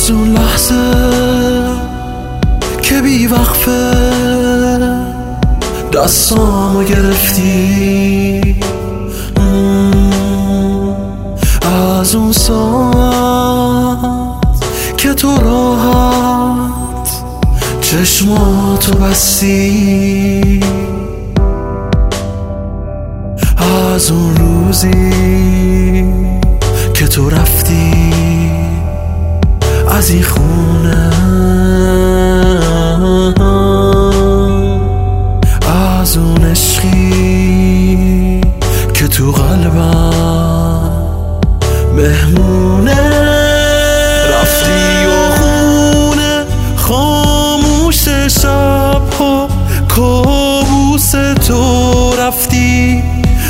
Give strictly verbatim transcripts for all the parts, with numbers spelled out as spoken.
از اون لحظه که بی وقفه دستامو گرفتی، از اون ساعت که تو راحت چشماتو بستی، از اون روزی که تو رفتی از این خونه، از اون عشقی که تو قلبم مهمونه. رفتی و خونه خاموش شبها کابوس تو رفتی،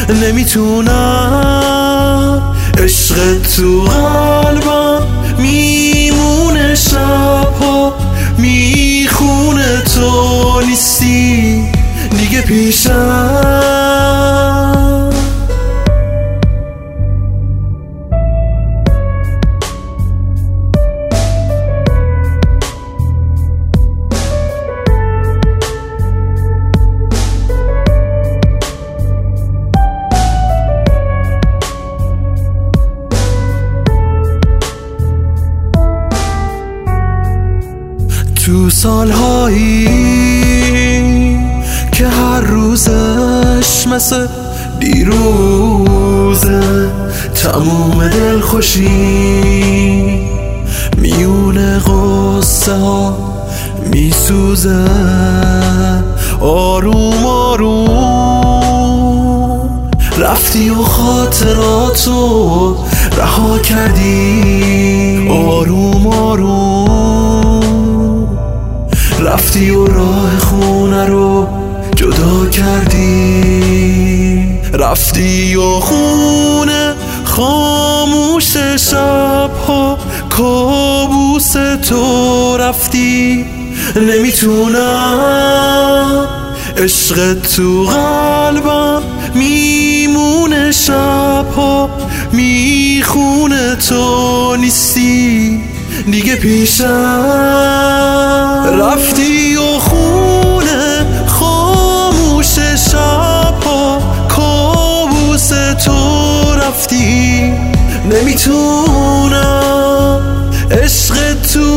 نمیتونم عشق تو قلبم میمونه، شبها میخونه تو نیستی دیگه پیشم. تو سالهایی که هر روزش مثل دیروزه، تموم دلخوشی میونه غصه ها میسوزه، آروم آروم رفتی و خاطراتو رها کردی، آروم آروم رفتی و راه خونه رو جدا کردی. رفتی و خونه خاموش شبها کابوس تو رفتی، نمیتونم عشق تو قلبم میمونه، شبها میخونه تو نیستی دیگه پیشم. رفتی و خونه خاموش شبها کابوس تو رفتی، نمیتونم عشق تو